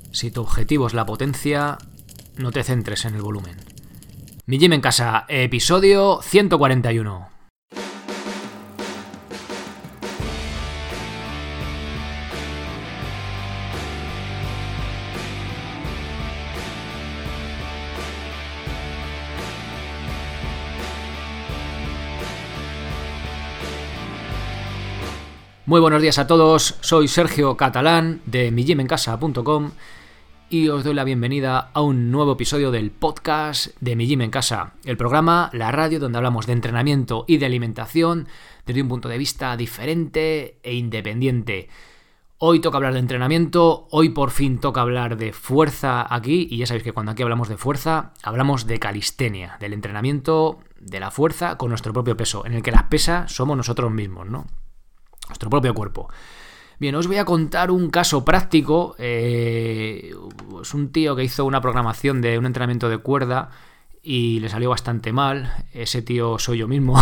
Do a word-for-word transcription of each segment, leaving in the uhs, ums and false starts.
Si tu objetivo es la potencia, no te centres en el volumen. Mi Gym en Casa, episodio ciento cuarenta y uno. Muy buenos días a todos, soy Sergio Catalán de mi gym en casa punto com y os doy la bienvenida a un nuevo episodio del podcast de Mi Gym en Casa, el programa, la radio donde hablamos de entrenamiento y de alimentación desde un punto de vista diferente e independiente. Hoy toca hablar de entrenamiento, hoy por fin toca hablar de fuerza aquí, y ya sabéis que cuando aquí hablamos de fuerza, hablamos de calistenia, del entrenamiento de la fuerza con nuestro propio peso, en el que las pesas somos nosotros mismos, ¿no? Nuestro propio cuerpo. Bien, os voy a contar un caso práctico. Eh, es un tío que hizo una programación de un entrenamiento de cuerda y le salió bastante mal. Ese tío soy yo mismo.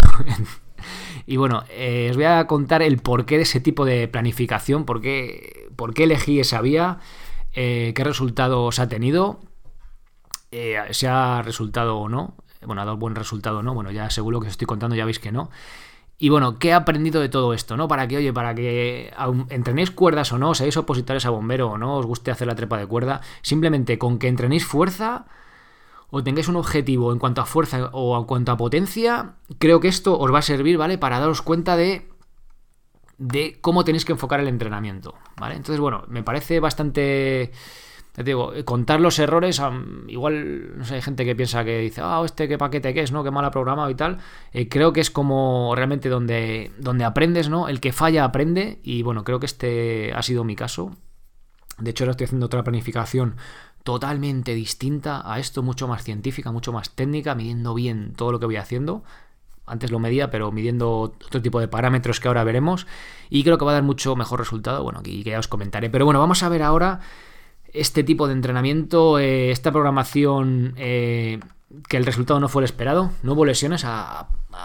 Y bueno, eh, os voy a contar el porqué de ese tipo de planificación, por qué, por qué elegí esa vía, eh, qué resultados ha tenido, eh, si ha resultado o no. Bueno, ha dado buen resultado o no. Bueno, ya seguro que os estoy contando, ya veis que no. Y bueno, ¿qué he aprendido de todo esto? ¿No? Para que, oye, para que entrenéis cuerdas o no, seáis opositores a bombero o no, os guste hacer la trepa de cuerda, simplemente con que entrenéis fuerza o tengáis un objetivo en cuanto a fuerza o en cuanto a potencia, creo que esto os va a servir, ¿vale? Para daros cuenta de, de cómo tenéis que enfocar el entrenamiento, ¿vale? Entonces, bueno, me parece bastante... Te digo, contar los errores, um, igual, no sé, hay gente que piensa que dice, ah, oh, este qué paquete que es, ¿no? Qué mal ha programado y tal. Eh, creo que es como realmente donde, donde aprendes, ¿no? El que falla aprende, y bueno, creo que este ha sido mi caso. De hecho, ahora estoy haciendo otra planificación totalmente distinta a esto, mucho más científica, mucho más técnica, midiendo bien todo lo que voy haciendo. Antes lo medía, pero midiendo otro tipo de parámetros que ahora veremos, y creo que va a dar mucho mejor resultado, bueno, que, que ya os comentaré. Pero bueno, vamos a ver ahora este tipo de entrenamiento, eh, esta programación, eh, que el resultado no fue el esperado, no hubo lesiones, a,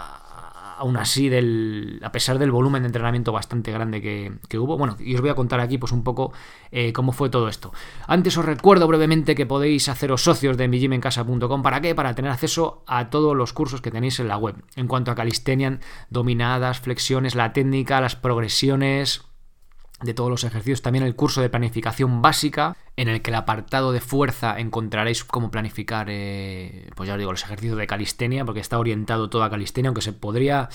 a, aún así, del, a pesar del volumen de entrenamiento bastante grande que, que hubo. Bueno, y os voy a contar aquí pues un poco eh, cómo fue todo esto. Antes os recuerdo brevemente que podéis haceros socios de mi gym en casa punto com. ¿Para qué? Para tener acceso a todos los cursos que tenéis en la web, en cuanto a calistenia, dominadas, flexiones, la técnica, las progresiones de todos los ejercicios, también el curso de planificación básica, en el que el apartado de fuerza encontraréis cómo planificar, eh, pues ya os digo, los ejercicios de calistenia, porque está orientado todo a calistenia, aunque se podría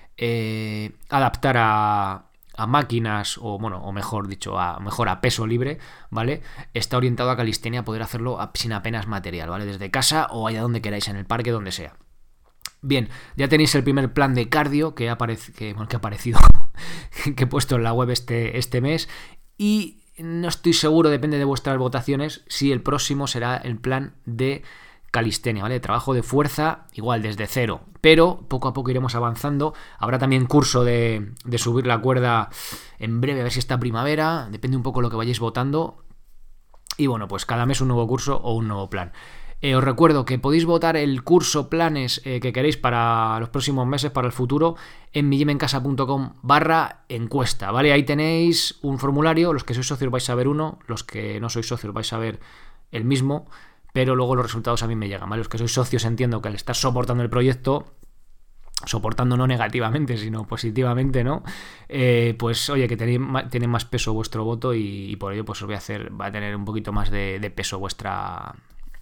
eh, adaptar a, a máquinas, o bueno, o mejor dicho, a mejor a peso libre, ¿vale? Está orientado a calistenia, poder hacerlo sin apenas material, ¿vale? Desde casa o allá donde queráis, en el parque, donde sea. Bien, ya tenéis el primer plan de cardio que ha, aparec- que, bueno, que ha aparecido, que he puesto en la web este, este mes, y no estoy seguro, depende de vuestras votaciones, si el próximo será el plan de calistenia, ¿vale? Trabajo de fuerza, igual desde cero, pero poco a poco iremos avanzando. Habrá también curso de, de subir la cuerda en breve, a ver si esta primavera, depende un poco de lo que vayáis votando, y bueno, pues cada mes un nuevo curso o un nuevo plan. Eh, os recuerdo que podéis votar el curso, planes eh, que queréis para los próximos meses, para el futuro, en mi gym en casa punto com barra encuesta, ¿vale? Ahí tenéis un formulario, los que sois socios vais a ver uno, los que no sois socios vais a ver el mismo, pero luego los resultados a mí me llegan, ¿vale? Los que sois socios entiendo que al estar soportando el proyecto, soportando no negativamente, sino positivamente, ¿no? Eh, pues oye, que tenéis, tiene más peso vuestro voto, y, y por ello pues os voy a hacer, va a tener un poquito más de, de peso vuestra...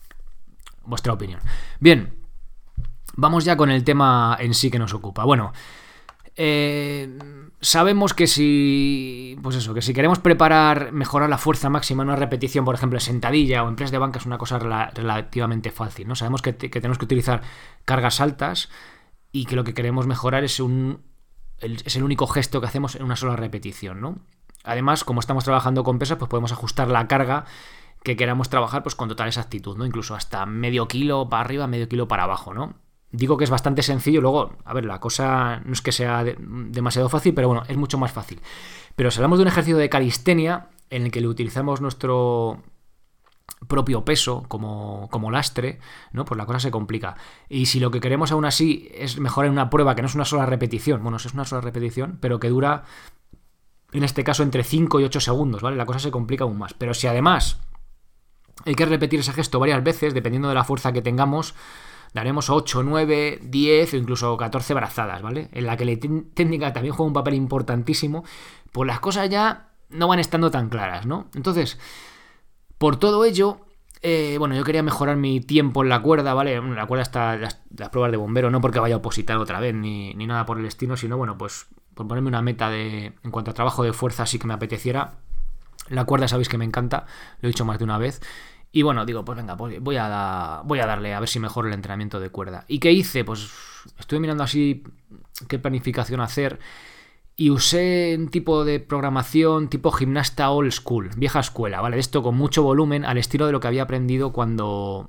vuestra opinión. Bien, vamos ya con el tema en sí que nos ocupa. Bueno, eh, sabemos que si, pues eso, que si queremos preparar, mejorar la fuerza máxima en una repetición, por ejemplo en sentadilla o en press de banca, es una cosa rela- relativamente fácil, ¿no? Sabemos que, te, que tenemos que utilizar cargas altas y que lo que queremos mejorar es un el, es el único gesto que hacemos en una sola repetición, ¿no? Además, como estamos trabajando con pesas, pues podemos ajustar la carga que queramos trabajar pues con total exactitud, ¿no? Incluso hasta medio kilo para arriba, medio kilo para abajo, ¿no? Digo que es bastante sencillo, luego, a ver, la cosa no es que sea de, demasiado fácil, pero bueno, es mucho más fácil. Pero si hablamos de un ejercicio de calistenia en el que le utilizamos nuestro propio peso como, como lastre, ¿no? Pues la cosa se complica. Y si lo que queremos aún así es mejorar una prueba que no es una sola repetición, bueno, es una sola repetición, pero que dura, en este caso, entre cinco y ocho segundos, ¿vale? La cosa se complica aún más. Pero si además Hay que repetir ese gesto varias veces, dependiendo de la fuerza que tengamos. Daremos ocho, nueve, diez o incluso catorce brazadas, ¿vale? En la que la técnica también juega un papel importantísimo, pues las cosas ya no van estando tan claras, ¿no? Entonces, por todo ello, eh, bueno, yo quería mejorar mi tiempo en la cuerda, ¿vale? La cuerda está las, las pruebas de bombero, no porque vaya a opositar otra vez, ni, ni nada por el estilo, sino, bueno, pues por ponerme una meta de en cuanto a trabajo de fuerza, sí que me apeteciera. La cuerda sabéis que me encanta, lo he dicho más de una vez. Y bueno, digo, pues venga, pues voy a, da, voy a darle a ver si mejoro el entrenamiento de cuerda. ¿Y qué hice? Pues estuve mirando así qué planificación hacer y usé un tipo de programación tipo gimnasta old school, vieja escuela, ¿vale? Esto con mucho volumen, al estilo de lo que había aprendido cuando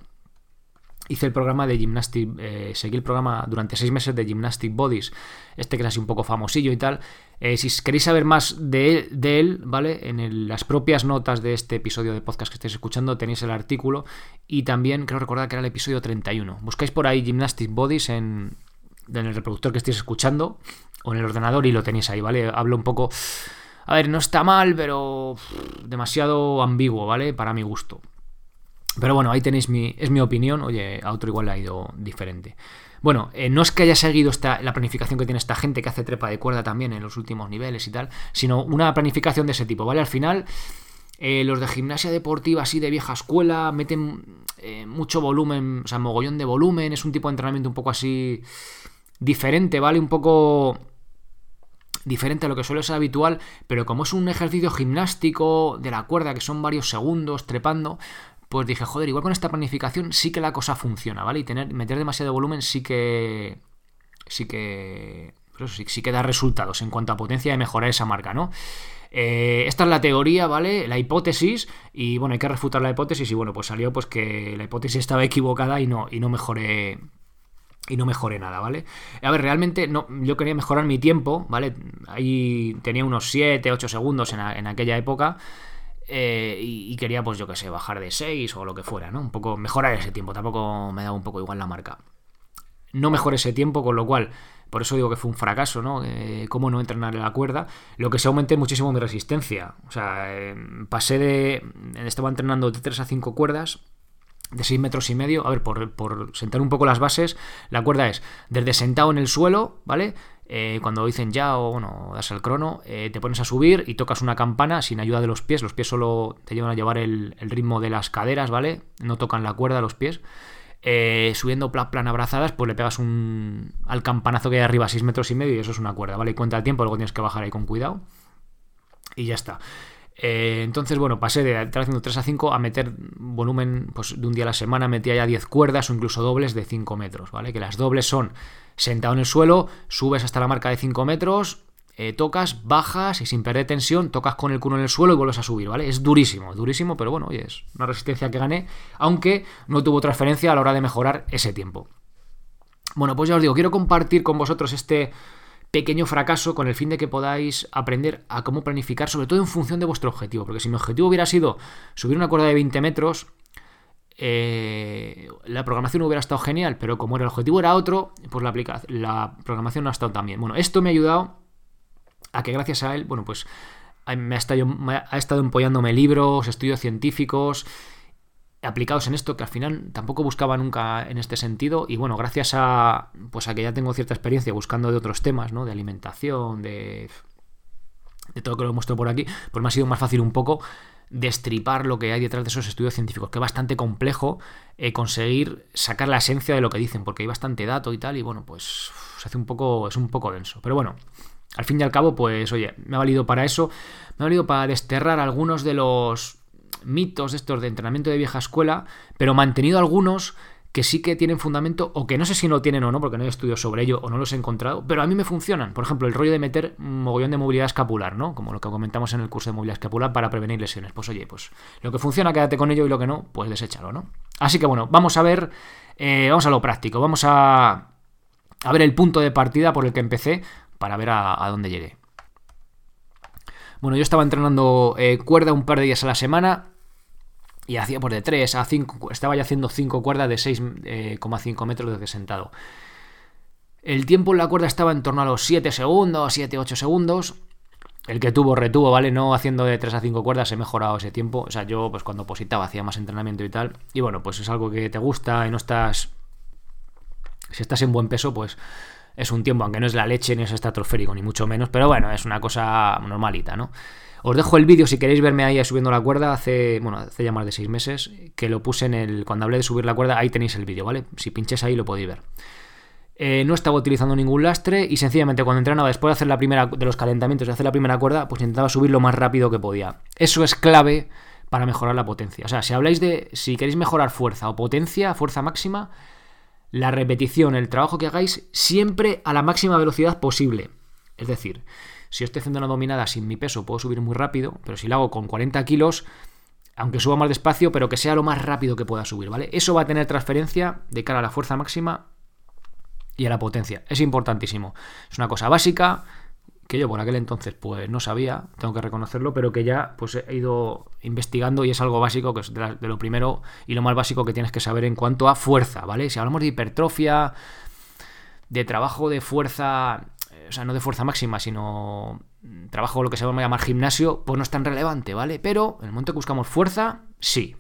hice el programa de Gymnastic, eh, seguí el programa durante seis meses de Gymnastic Bodies, este que es así un poco famosillo y tal. Eh, si queréis saber más de él, de él ¿vale? En el, las propias notas de este episodio de podcast que estáis escuchando tenéis el artículo y también creo recordar que era el episodio treinta y uno. Buscáis por ahí Gymnastic Bodies en, en el reproductor que estéis escuchando o en el ordenador y lo tenéis ahí, ¿vale? Hablo un poco... A ver, no está mal, pero demasiado ambiguo, ¿vale? Para mi gusto. Pero bueno, ahí tenéis mi, es mi opinión. Oye, a otro igual le ha ido diferente. Bueno, eh, no es que haya seguido esta, la planificación que tiene esta gente que hace trepa de cuerda también en los últimos niveles y tal, sino una planificación de ese tipo, ¿vale? Al final, eh, los de gimnasia deportiva así de vieja escuela meten eh, mucho volumen, o sea, mogollón de volumen, es un tipo de entrenamiento un poco así diferente, ¿vale? Un poco diferente a lo que suele ser habitual, pero como es un ejercicio gimnástico de la cuerda que son varios segundos trepando, pues dije, joder, igual con esta planificación sí que la cosa funciona, ¿vale? Y tener, meter demasiado volumen sí que... Sí que... Pues eso, sí, sí que da resultados en cuanto a potencia de mejorar esa marca, ¿no? Eh, esta es la teoría, ¿vale? La hipótesis, y bueno, hay que refutar la hipótesis, y bueno, pues salió pues que la hipótesis estaba equivocada y no, y no mejoré... Y no mejoré nada, ¿vale? A ver, realmente no, yo quería mejorar mi tiempo, ¿vale? Ahí tenía unos siete, ocho segundos en, a, en aquella época... Eh, y, y quería, pues yo que sé, bajar de seis o lo que fuera, ¿no? Un poco mejorar ese tiempo, tampoco me daba un poco igual la marca. No mejoré ese tiempo, con lo cual, por eso digo que fue un fracaso, ¿no? Eh, cómo no entrenar en la cuerda. Lo que se aumenté muchísimo mi resistencia. O sea, eh, pasé de... Estaba entrenando de tres a cinco cuerdas, de seis metros y medio. A ver, por, por sentar un poco las bases, la cuerda es desde sentado en el suelo, ¿vale? Eh, cuando dicen ya o bueno, das el crono, eh, te pones a subir y tocas una campana sin ayuda de los pies. Los pies solo te llevan a llevar el, el ritmo de las caderas, ¿vale? No tocan la cuerda los pies. Eh, subiendo plan, plan abrazadas, pues le pegas un al campanazo que hay arriba, seis metros y medio, y eso es una cuerda, ¿vale? Y cuenta el tiempo, luego tienes que bajar ahí con cuidado. Y ya está. Eh, entonces, bueno, pasé de estar haciendo tres a cinco a meter volumen, pues de un día a la semana metía ya diez cuerdas o incluso dobles de cinco metros, ¿vale? Que las dobles son sentado en el suelo, subes hasta la marca de cinco metros, eh, tocas, bajas y sin perder tensión, tocas con el culo en el suelo y vuelves a subir, ¿vale? Es durísimo, durísimo, pero bueno, oye, es una resistencia que gané, aunque no tuvo transferencia a la hora de mejorar ese tiempo. Bueno, pues ya os digo, quiero compartir con vosotros este pequeño fracaso con el fin de que podáis aprender a cómo planificar, sobre todo en función de vuestro objetivo, porque si mi objetivo hubiera sido subir una cuerda de veinte metros, eh, la programación hubiera estado genial, pero como el objetivo era otro, pues la, aplica- la programación no ha estado tan bien. Bueno, esto me ha ayudado a que gracias a él, bueno, pues me ha estado, me ha estado empollándome libros, estudios científicos aplicados en esto, que al final tampoco buscaba nunca en este sentido, y bueno, gracias a pues a que ya tengo cierta experiencia buscando de otros temas, ¿no? De alimentación, de, de todo lo que lo muestro por aquí, pues me ha sido más fácil un poco destripar lo que hay detrás de esos estudios científicos, que es bastante complejo eh, conseguir sacar la esencia de lo que dicen, porque hay bastante dato y tal, y bueno, pues se hace un poco, es un poco denso, pero bueno, al fin y al cabo, pues oye, me ha valido para eso, me ha valido para desterrar algunos de los mitos estos de entrenamiento de vieja escuela, pero mantenido algunos que sí que tienen fundamento, o que no sé si lo tienen o no, porque no he estudiado sobre ello o no los he encontrado, pero a mí me funcionan. Por ejemplo, el rollo de meter un mogollón de movilidad escapular, ¿no? Como lo que comentamos en el curso de movilidad escapular para prevenir lesiones. Pues oye, pues lo que funciona, quédate con ello, y lo que no, pues deséchalo, ¿no? Así que bueno, vamos a ver, eh, vamos a lo práctico, vamos a, a ver el punto de partida por el que empecé para ver a, a dónde llegué. Bueno, yo estaba entrenando eh, cuerda un par de días a la semana y hacía por de tres a cinco, estaba ya haciendo cinco cuerdas de seis coma cinco metros desde sentado. El tiempo en la cuerda estaba en torno a los siete segundos, siete ocho segundos, el que tuvo, retuvo, ¿vale? No haciendo de tres a cinco cuerdas he mejorado ese tiempo. O sea, yo pues cuando positaba hacía más entrenamiento y tal. Y bueno, pues es algo que te gusta y no estás... Si estás en buen peso, pues es un tiempo, aunque no es la leche ni es estratosférico, ni mucho menos. Pero bueno, es una cosa normalita, ¿no? Os dejo el vídeo si queréis verme ahí subiendo la cuerda hace, bueno, hace ya más de seis meses, que lo puse en el, cuando hablé de subir la cuerda, ahí tenéis el vídeo, ¿vale? Si pincháis ahí lo podéis ver. Eh, no estaba utilizando ningún lastre y sencillamente cuando entrenaba después de hacer la primera, de los calentamientos, de hacer la primera cuerda, pues intentaba subir lo más rápido que podía. Eso es clave para mejorar la potencia. O sea, si habláis de, si queréis mejorar fuerza o potencia, fuerza máxima, la repetición, el trabajo que hagáis, siempre a la máxima velocidad posible. Es decir, si yo estoy haciendo una dominada sin mi peso, puedo subir muy rápido, pero si lo hago con cuarenta kilos, aunque suba más despacio, pero que sea lo más rápido que pueda subir, ¿vale? Eso va a tener transferencia de cara a la fuerza máxima y a la potencia. Es importantísimo. Es una cosa básica que yo por aquel entonces pues no sabía, tengo que reconocerlo, pero que ya pues he ido investigando y es algo básico, que es de, la, de lo primero y lo más básico que tienes que saber en cuanto a fuerza, ¿vale? Si hablamos de hipertrofia, de trabajo de fuerza... O sea, no de fuerza máxima, sino trabajo lo que se va a llamar gimnasio, pues no es tan relevante, ¿vale? Pero en el momento que buscamos fuerza, sí.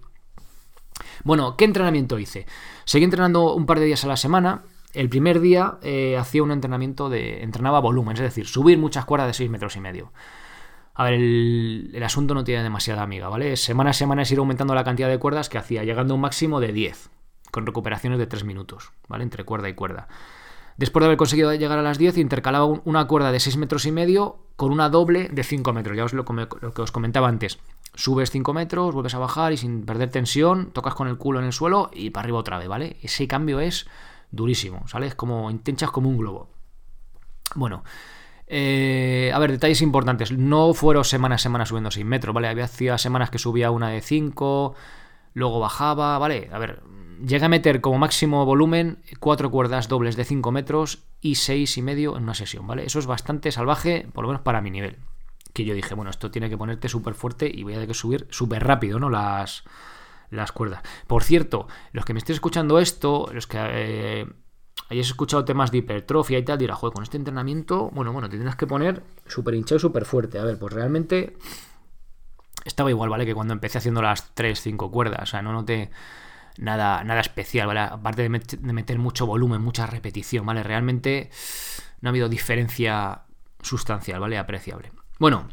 Bueno, ¿qué entrenamiento hice? Seguí entrenando un par de días a la semana. El primer día eh, hacía un entrenamiento de... Entrenaba volumen, es decir, subir muchas cuerdas de seis metros y medio. A ver, el, el asunto no tiene demasiada amiga, ¿vale? Semana a semana es ir aumentando la cantidad de cuerdas que hacía, llegando a un máximo de diez, con recuperaciones de tres minutos, ¿vale? Entre cuerda y cuerda. Después de haber conseguido llegar a las diez, intercalaba una cuerda de seis metros y medio con una doble de cinco metros. Ya os lo, lo que os comentaba antes. Subes cinco metros, vuelves a bajar y sin perder tensión, tocas con el culo en el suelo y para arriba otra vez, ¿vale? Ese cambio es durísimo, ¿sale? Es como, te hinchas como un globo. Bueno, eh, a ver, detalles importantes. No fueron semana a semana subiendo seis metros, ¿vale? Había hacía semanas que subía una de cinco, luego bajaba, ¿vale? A ver... Llegué a meter como máximo volumen cuatro cuerdas dobles de cinco metros y seis y medio en una sesión, ¿vale? Eso es bastante salvaje, por lo menos para mi nivel. Que yo dije, bueno, esto tiene que ponerte súper fuerte y voy a tener que subir súper rápido, ¿no? Las, las cuerdas. Por cierto, los que me estéis escuchando esto, los que eh, hayáis escuchado temas de hipertrofia y tal, dirá, joder, con este entrenamiento, bueno, bueno, te tendrás que poner súper hinchado y súper fuerte. A ver, pues realmente estaba igual, ¿vale? Que cuando empecé haciendo las tres, cinco cuerdas, o sea, no noté... Nada, nada especial, ¿vale? Aparte de, met- de meter mucho volumen, mucha repetición, ¿vale? Realmente no ha habido diferencia sustancial, ¿vale? Apreciable. Bueno,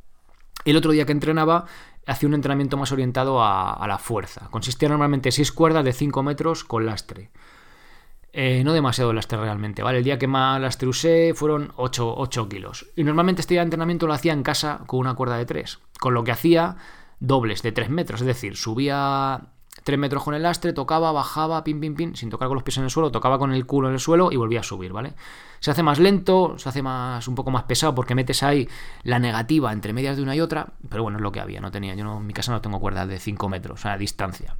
el otro día que entrenaba hacía un entrenamiento más orientado a, a la fuerza. Consistía normalmente en seis cuerdas de cinco metros con lastre. Eh, no demasiado lastre realmente, ¿vale? El día que más lastre usé fueron ocho kilos. Y normalmente este día de entrenamiento lo hacía en casa con una cuerda de tres. Con lo que hacía dobles de tres metros, es decir, subía... tres metros con el lastre, tocaba, bajaba, pim, pim, pim, sin tocar con los pies en el suelo, tocaba con el culo en el suelo y volvía a subir, ¿vale? Se hace más lento, se hace más un poco más pesado porque metes ahí la negativa entre medias de una y otra, pero bueno, es lo que había, no tenía, yo no, en mi casa no tengo cuerdas de cinco metros, o sea, a distancia.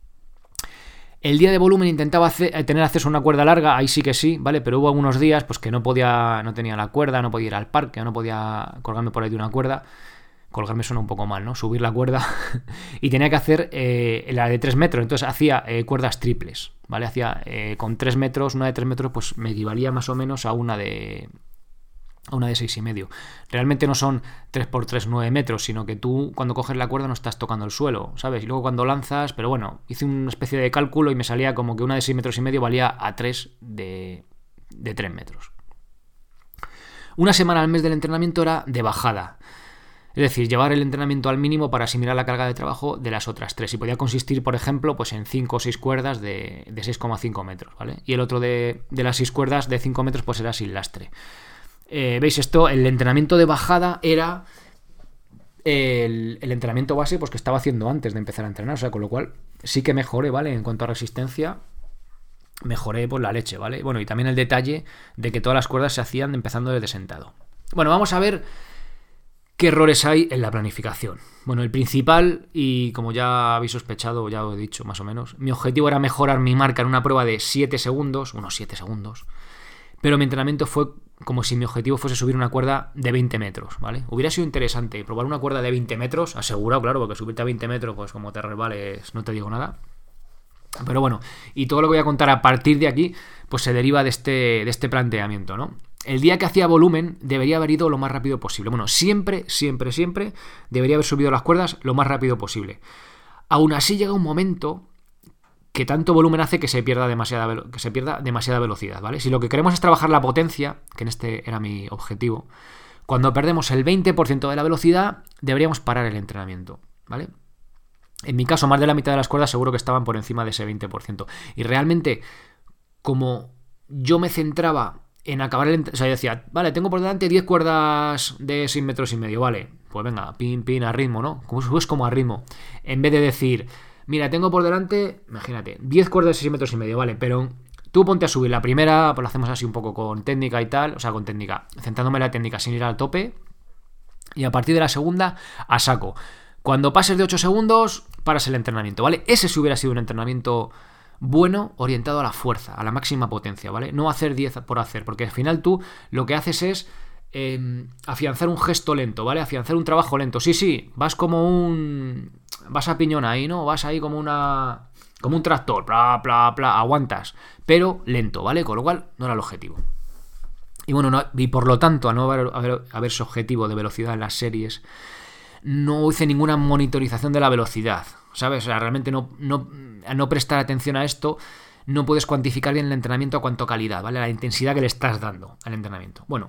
El día de volumen intentaba hacer, tener acceso a una cuerda larga, ahí sí que sí, ¿vale? Pero hubo algunos días pues que no podía, no tenía la cuerda, no podía ir al parque, no podía colgarme por ahí de una cuerda. Colgarme suena un poco mal, ¿no? Subir la cuerda y tenía que hacer eh, la de tres metros, entonces hacía eh, cuerdas triples, ¿vale? Hacía eh, con tres metros, una de tres metros, pues me equivalía más o menos a una de a una de seis y medio. Realmente no son tres por tres, nueve metros, sino que tú cuando coges la cuerda no estás tocando el suelo, ¿sabes? Y luego cuando lanzas, pero bueno, hice una especie de cálculo y me salía como que una de seis metros y medio valía a tres de, de tres metros. Una semana al mes del entrenamiento era de bajada. Es decir, llevar el entrenamiento al mínimo para asimilar la carga de trabajo de las otras tres. Y podía consistir, por ejemplo, pues en cinco o seis cuerdas de, de seis coma cinco metros, ¿vale? Y el otro de, de las seis cuerdas de cinco metros pues era sin lastre. Eh, ¿Veis esto? El entrenamiento de bajada era el, el entrenamiento base pues, que estaba haciendo antes de empezar a entrenar. O sea, con lo cual sí que mejoré, ¿vale? En cuanto a resistencia, mejoré por la leche, ¿vale? Bueno, y también el detalle de que todas las cuerdas se hacían empezando desde sentado. Bueno, vamos a ver... ¿Qué errores hay en la planificación? Bueno, el principal, y como ya habéis sospechado, ya os he dicho más o menos, mi objetivo era mejorar mi marca en una prueba de siete segundos, unos siete segundos, pero mi entrenamiento fue como si mi objetivo fuese subir una cuerda de veinte metros, ¿vale? Hubiera sido interesante probar una cuerda de veinte metros, asegurado, claro, porque subirte a veinte metros, pues como te resbales, no te digo nada. Pero bueno, y todo lo que voy a contar a partir de aquí, pues se deriva de este, de este planteamiento, ¿no? el día que hacía volumen debería haber ido lo más rápido posible. Bueno, siempre, siempre, siempre debería haber subido las cuerdas lo más rápido posible. Aún así llega un momento que tanto volumen hace que se pierda demasiada, velo- que se pierda demasiada velocidad, ¿vale? Si lo que queremos es trabajar la potencia, que en este era mi objetivo, cuando perdemos el veinte por ciento de la velocidad, deberíamos parar el entrenamiento, ¿vale? En mi caso, más de la mitad de las cuerdas seguro que estaban por encima de ese veinte por ciento. Y realmente, como yo me centraba en acabar el... O sea, yo decía, vale, tengo por delante diez cuerdas de seis metros y medio, vale. Pues venga, pin, pin, a ritmo, ¿no? Como subes como a ritmo. En vez de decir, mira, tengo por delante, imagínate, diez cuerdas de seis metros y medio, vale, pero tú ponte a subir la primera, pues lo hacemos así un poco con técnica y tal, o sea, con técnica, centrándome en la técnica sin ir al tope, y a partir de la segunda, a saco. Cuando pases de ocho segundos, paras el entrenamiento, ¿vale? Ese sí hubiera sido un entrenamiento bueno, orientado a la fuerza, a la máxima potencia, ¿vale? No hacer diez por hacer, porque al final tú lo que haces es eh, afianzar un gesto lento, ¿vale? Afianzar un trabajo lento. Sí, sí, vas como un... vas a piñón ahí, ¿no? Vas ahí como una... como un tractor, bla, bla, bla, aguantas, pero lento, ¿vale? Con lo cual no era el objetivo. Y bueno, no, y por lo tanto, a no haber, haber, haber ese objetivo de velocidad en las series, no hice ninguna monitorización de la velocidad, ¿sabes? O sea, realmente no, no, a no prestar atención a esto, no puedes cuantificar bien el entrenamiento a cuanto calidad, ¿vale? La intensidad que le estás dando al entrenamiento. Bueno,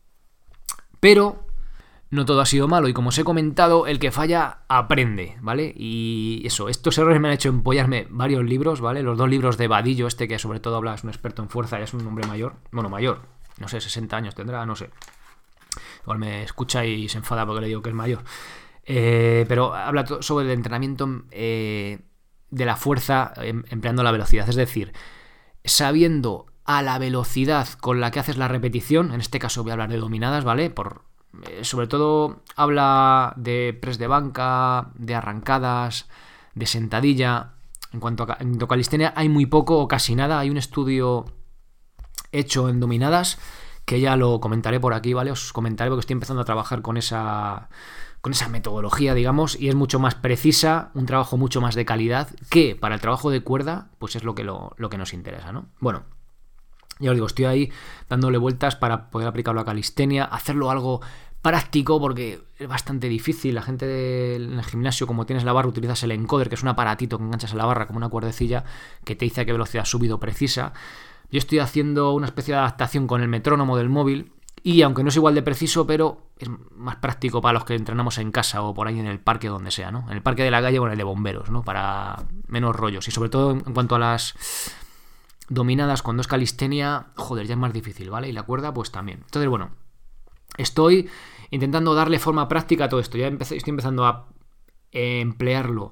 pero no todo ha sido malo y como os he comentado, el que falla aprende, ¿vale? Y eso, estos errores me han hecho empollarme varios libros, ¿vale? Los dos libros de Vadillo, este que sobre todo habla, es un experto en fuerza y es un hombre mayor, bueno, mayor, no sé, sesenta años tendrá, no sé. Igual me escucha y se enfada porque le digo que es mayor. Eh, pero habla sobre el entrenamiento eh, de la fuerza em, empleando la velocidad, es decir, sabiendo a la velocidad con la que haces la repetición, en este caso voy a hablar de dominadas, ¿vale? Por, eh, sobre todo habla de press de banca, de arrancadas, de sentadilla. En cuanto a, en cuanto a calistenia hay muy poco o casi nada, hay un estudio hecho en dominadas que ya lo comentaré por aquí, ¿vale? Os comentaré porque estoy empezando a trabajar con esa... con esa metodología, digamos, y es mucho más precisa, un trabajo mucho más de calidad, que para el trabajo de cuerda, pues es lo que, lo, lo que nos interesa, ¿no? Bueno, ya os digo, estoy ahí dándole vueltas para poder aplicarlo a calistenia, hacerlo algo práctico, porque es bastante difícil. La gente del gimnasio, como tienes la barra, utilizas el encoder, que es un aparatito que enganchas a la barra como una cuerdecilla, que te dice a qué velocidad has subido precisa. Yo estoy haciendo una especie de adaptación con el metrónomo del móvil, y aunque no es igual de preciso, pero es más práctico para los que entrenamos en casa o por ahí en el parque, donde sea, ¿no? En el parque de la calle o en el de bomberos, ¿no? Para menos rollos. Y sobre todo en cuanto a las dominadas, cuando es calistenia, joder, ya es más difícil, ¿vale? Y la cuerda, pues también. Entonces, bueno, estoy intentando darle forma práctica a todo esto. Ya empecé, estoy empezando a emplearlo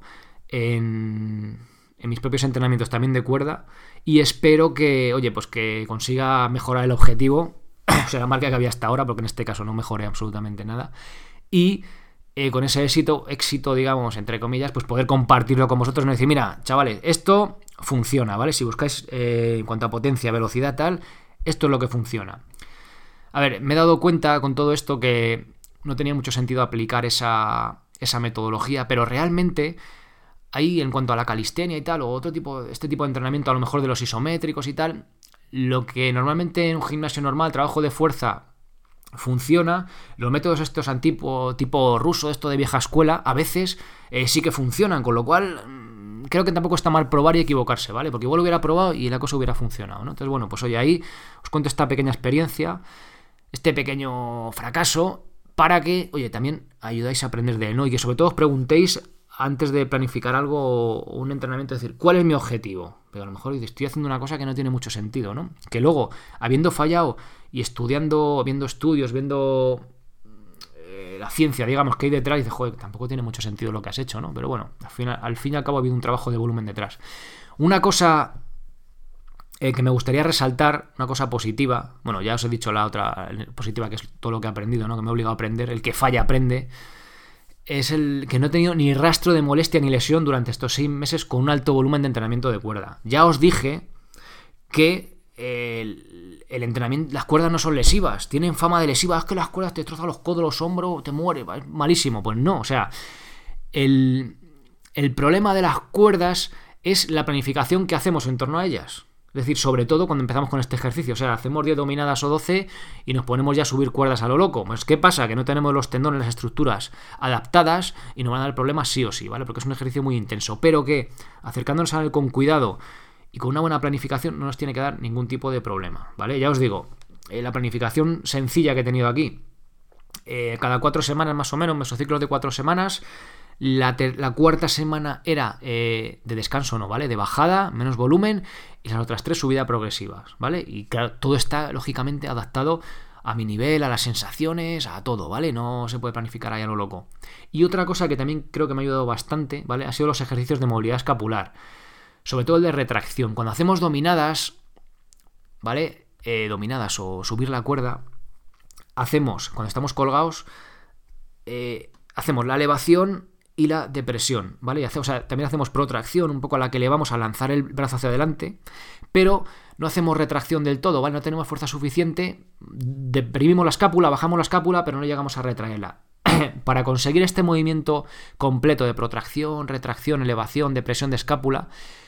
en, en mis propios entrenamientos también de cuerda. Y espero que, oye, pues que consiga mejorar el objetivo. O sea, la marca que había hasta ahora, porque en este caso no mejoré absolutamente nada. Y eh, con ese éxito, éxito, digamos, entre comillas, pues poder compartirlo con vosotros y no decir, mira, chavales, esto funciona, ¿vale? Si buscáis eh, en cuanto a potencia, velocidad, tal, esto es lo que funciona. A ver, me he dado cuenta con todo esto que no tenía mucho sentido aplicar esa, esa metodología, pero realmente ahí, en cuanto a la calistenia y tal, o otro tipo, este tipo de entrenamiento, a lo mejor de los isométricos y tal, lo que normalmente en un gimnasio normal, trabajo de fuerza, funciona, los métodos estos antipo, tipo ruso, esto de vieja escuela, a veces eh, sí que funcionan, con lo cual mmm, creo que tampoco está mal probar y equivocarse, ¿vale? Porque igual hubiera probado y la cosa hubiera funcionado, ¿no? Entonces, bueno, pues hoy ahí os cuento esta pequeña experiencia, este pequeño fracaso, para que, oye, también ayudáis a aprender de él, ¿no? Y que sobre todo os preguntéis antes de planificar algo o un entrenamiento, es decir, ¿cuál es mi objetivo? Pero a lo mejor estoy haciendo una cosa que no tiene mucho sentido, ¿no? Que luego, habiendo fallado y estudiando, viendo estudios, viendo eh, la ciencia, digamos, que hay detrás, dices, joder, tampoco tiene mucho sentido lo que has hecho, ¿no? Pero bueno, al fin, al fin y al cabo ha habido un trabajo de volumen detrás. Una cosa eh, que me gustaría resaltar, una cosa positiva, bueno, ya os he dicho la otra positiva, que es todo lo que he aprendido, ¿no? Que me he obligado a aprender, el que falla aprende. Es el que no he tenido ni rastro de molestia ni lesión durante estos seis meses con un alto volumen de entrenamiento de cuerda. Ya os dije que el, el entrenamiento, las cuerdas no son lesivas, tienen fama de lesivas, es que las cuerdas te destrozan los codos, los hombros, te muere, es malísimo. Pues no, o sea, el, el problema de las cuerdas es la planificación que hacemos en torno a ellas. Es decir, sobre todo cuando empezamos con este ejercicio. O sea, hacemos diez dominadas o doce y nos ponemos ya a subir cuerdas a lo loco. Pues, ¿qué pasa? Que no tenemos los tendones, las estructuras adaptadas y nos van a dar problemas sí o sí, ¿vale? Porque es un ejercicio muy intenso. Pero que, acercándonos a él con cuidado y con una buena planificación, no nos tiene que dar ningún tipo de problema, ¿vale? Ya os digo, eh, la planificación sencilla que he tenido aquí, eh, cada cuatro semanas más o menos, mesociclos de cuatro semanas. La, ter- la cuarta semana era eh, de descanso, ¿no? ¿Vale? De bajada, menos volumen, y las otras tres subida progresivas, ¿vale? Y claro, todo está lógicamente adaptado a mi nivel, a las sensaciones, a todo, ¿vale? No se puede planificar ahí a lo loco. Y otra cosa que también creo que me ha ayudado bastante, ¿vale? Ha sido los ejercicios de movilidad escapular, sobre todo el de retracción. Cuando hacemos dominadas, ¿vale? Eh, dominadas o subir la cuerda, hacemos, cuando estamos colgados, eh, hacemos la elevación y la depresión, ¿vale? Y hace, o sea, también hacemos protracción, un poco a la que le vamos a lanzar el brazo hacia adelante, pero no hacemos retracción del todo, ¿vale? No tenemos fuerza suficiente, deprimimos la escápula, bajamos la escápula, pero no llegamos a retraerla. Para conseguir este movimiento completo de protracción, retracción, elevación, depresión de escápula,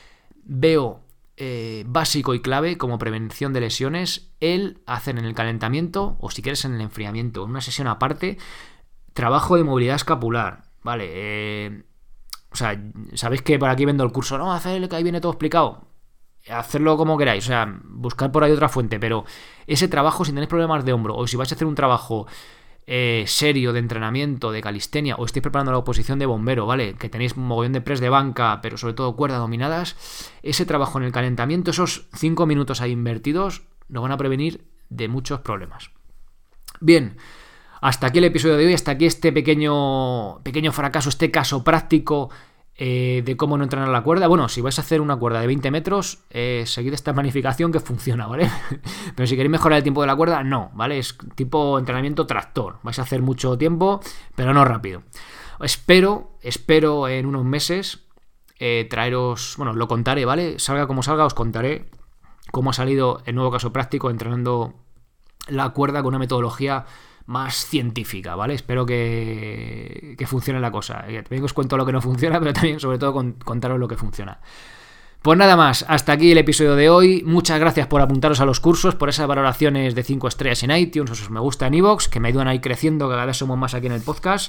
veo eh, básico y clave como prevención de lesiones el hacer en el calentamiento, o si quieres en el enfriamiento, en una sesión aparte, trabajo de movilidad escapular. Vale, eh, o sea, sabéis que por aquí vendo el curso, no, haced que ahí viene todo explicado, hacerlo como queráis, o sea, buscar por ahí otra fuente, pero ese trabajo, si tenéis problemas de hombro, o si vais a hacer un trabajo eh, serio de entrenamiento, de calistenia, o estáis preparando la oposición de bombero, ¿vale? Que tenéis un mogollón de press de banca, pero sobre todo cuerdas dominadas, ese trabajo en el calentamiento, esos cinco minutos ahí invertidos, nos van a prevenir de muchos problemas. Bien. Hasta aquí el episodio de hoy, hasta aquí este pequeño, pequeño fracaso, este caso práctico eh, de cómo no entrenar la cuerda. Bueno, si vais a hacer una cuerda de veinte metros, eh, seguid esta planificación que funciona, ¿vale? Pero si queréis mejorar el tiempo de la cuerda, no, ¿vale? Es tipo entrenamiento tractor. Vais a hacer mucho tiempo, pero no rápido. Espero, espero en unos meses eh, traeros, bueno, lo contaré, ¿vale? Salga como salga, os contaré cómo ha salido el nuevo caso práctico entrenando la cuerda con una metodología más científica, ¿vale? Espero que, que funcione la cosa. También os cuento lo que no funciona, pero también, sobre todo, con, contaros lo que funciona. Pues nada más, hasta aquí el episodio de hoy. Muchas gracias por apuntaros a los cursos, por esas valoraciones de cinco estrellas en iTunes, o esos me gusta en iVoox, que me ayudan a ir creciendo, que cada vez somos más aquí en el podcast.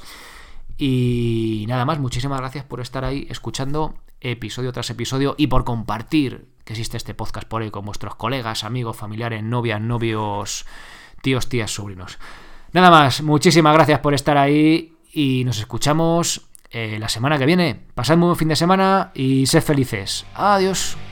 Y nada más, muchísimas gracias por estar ahí escuchando episodio tras episodio y por compartir que existe este podcast por ahí con vuestros colegas, amigos, familiares, novias, novios, tíos, tías, sobrinos. Nada más, muchísimas gracias por estar ahí y nos escuchamos eh, la semana que viene. Pasad muy buen fin de semana y sed felices. Adiós.